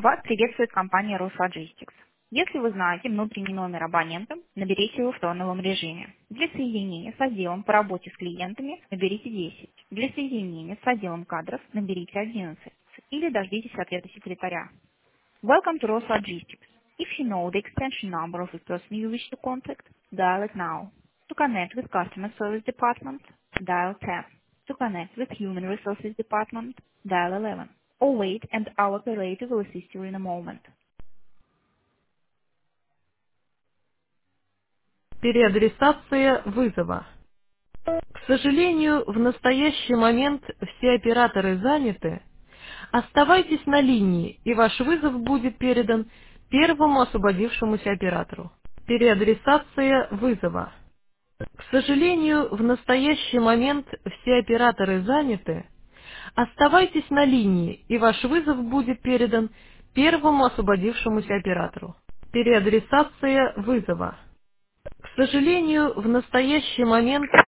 Вас приветствует компания Росlogistics. Если вы знаете внутренний номер абонента, наберите его в тоновом режиме. Для соединения с отделом по работе с клиентами наберите 10. Для соединения с отделом кадров наберите 11. Или дождитесь ответа секретаря. Welcome to Roslogistics. If you know the extension number of the person you wish to contact, dial it now. To connect with Customer Service Department, dial 10. To connect with Human Resources Department, dial 11. Or wait and our operator will assist you in a moment. Переадресация вызова. К сожалению, в настоящий момент все операторы заняты. Оставайтесь на линии, и ваш вызов будет передан первому освободившемуся оператору. Переадресация вызова. К сожалению, в настоящий момент все операторы заняты. Оставайтесь на линии, и ваш вызов будет передан первому освободившемуся оператору. Переадресация вызова. К сожалению, в настоящий момент